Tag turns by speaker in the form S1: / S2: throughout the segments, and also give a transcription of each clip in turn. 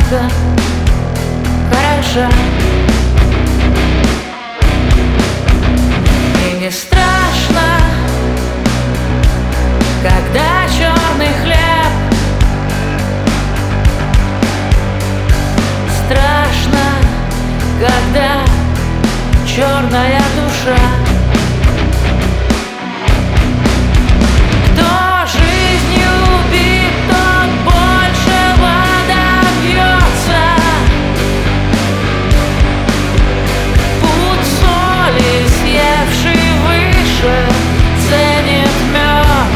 S1: сказка хороша, и не страшно, когда черный хлеб. Страшно, когда черная душа. Кто жизнью убит, тот большего добьется. Пуд соли, съевший выше, ценит мед.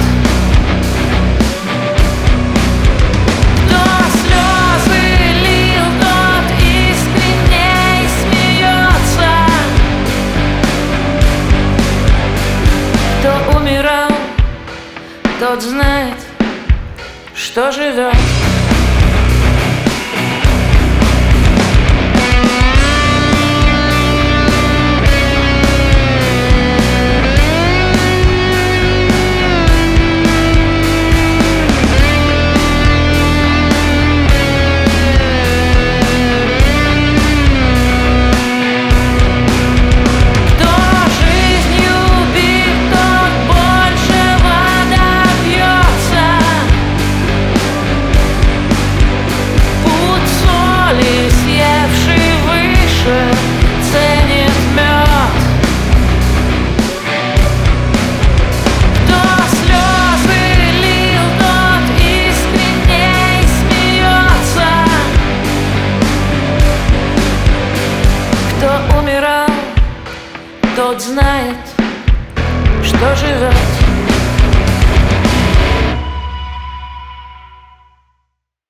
S1: Кто слезы лил, тот искренней смеется. Кто умирал, тот знает, что живет. Кто умирал, тот знает, что живет.